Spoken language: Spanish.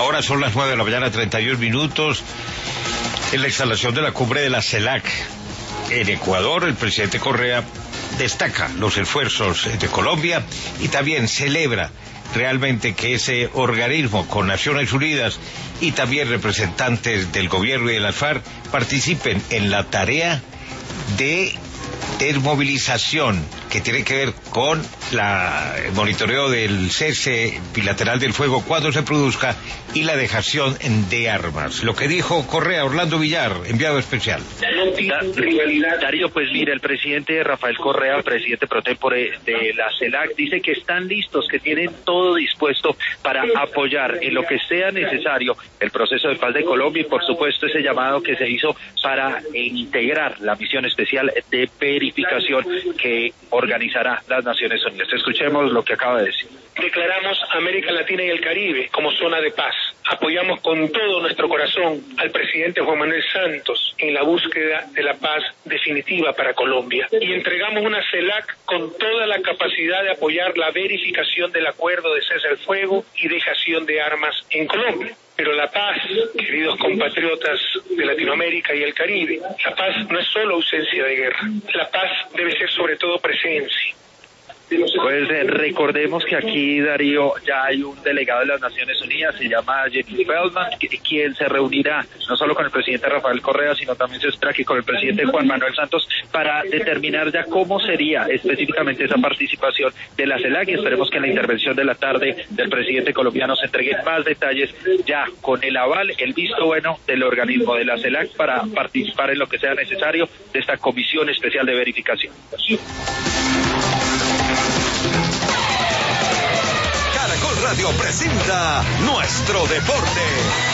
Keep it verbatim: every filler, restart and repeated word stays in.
Ahora son las nueve de la mañana, treinta y un minutos. En la instalación de la cumbre de la CELAC en Ecuador, el presidente Correa destaca los esfuerzos de Colombia y también celebra realmente que ese organismo con Naciones Unidas y también representantes del gobierno y de las FARC participen en la tarea de desmovilización que tiene que ver con la, el monitoreo del cese bilateral del fuego cuando se produzca y la dejación de armas. Lo que dijo Correa, Orlando Villar, enviado especial. Darío, pues mira, el presidente Rafael Correa, presidente pro tempore de la CELAC, dice que están listos, que tienen todo dispuesto para apoyar en lo que sea necesario el proceso de paz de Colombia y por supuesto ese llamado que se hizo para integrar la misión especial de verificación que organizará las Naciones Unidas. Escuchemos lo que acaba de decir. Declaramos América Latina y el Caribe como zona de paz. Apoyamos con todo nuestro corazón al presidente Juan Manuel Santos en la búsqueda de la paz definitiva para Colombia. Y entregamos una CELAC con toda la capacidad de apoyar la verificación del acuerdo de cese al fuego y dejación de armas en Colombia. Pero la paz, queridos compatriotas de Latinoamérica y el Caribe, la paz no es solo ausencia de guerra. La paz debe ser sobre todo presencia. Pues eh, recordemos que aquí, Darío, ya hay un delegado de las Naciones Unidas, se llama Jeffrey Feldman, que, quien se reunirá no solo con el presidente Rafael Correa, sino también se espera que con el presidente Juan Manuel Santos para determinar ya cómo sería específicamente esa participación de la CELAC y esperemos que en la intervención de la tarde del presidente colombiano se entreguen más detalles ya con el aval, el visto bueno del organismo de la CELAC para participar en lo que sea necesario de esta comisión especial de verificación. Caracol Radio presenta Nuestro Deporte.